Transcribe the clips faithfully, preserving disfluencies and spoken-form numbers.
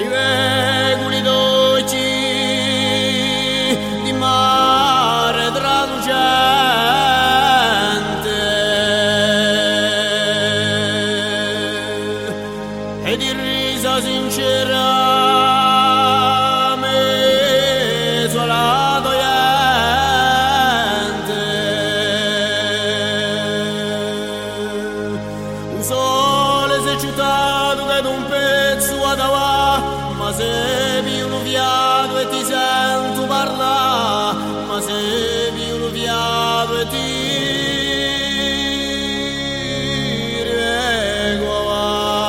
Reguli dolci di mare traducente e di risa sincera mezzo alla dogliente. Un sole esercitato che d'un pezzo ad avà, ma se vi uno viado e ti sento parlare, ma se vi uno viado e ti riego va.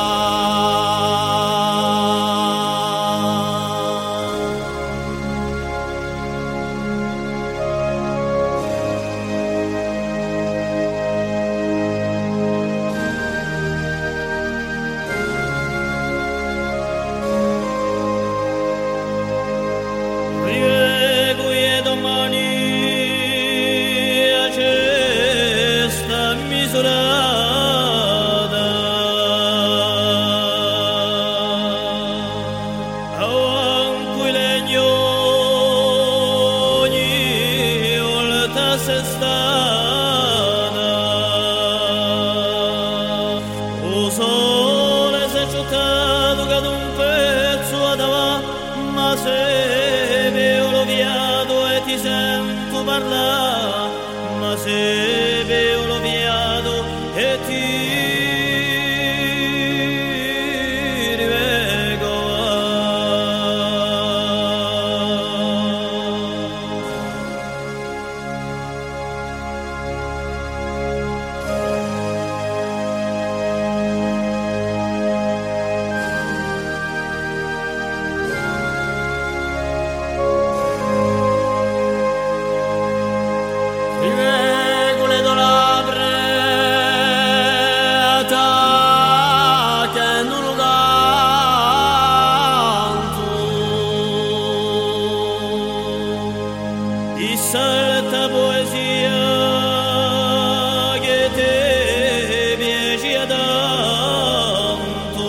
Misurata avanti legnoni oltre sestana o sole si è ciuttato che ad un pezzo ad avà, ma se veo l'oviato e ti sento parlare, ma se veo l'oviato e ti rivego regole d'olabre che non lo canto di certa poesia che te piace tanto.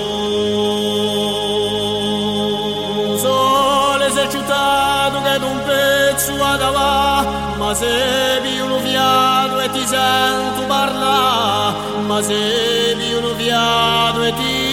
Sole esercitato che d'un pezzo ad avà, ma se vi uno viado e ti sento parlare, ma se vi uno viado e ti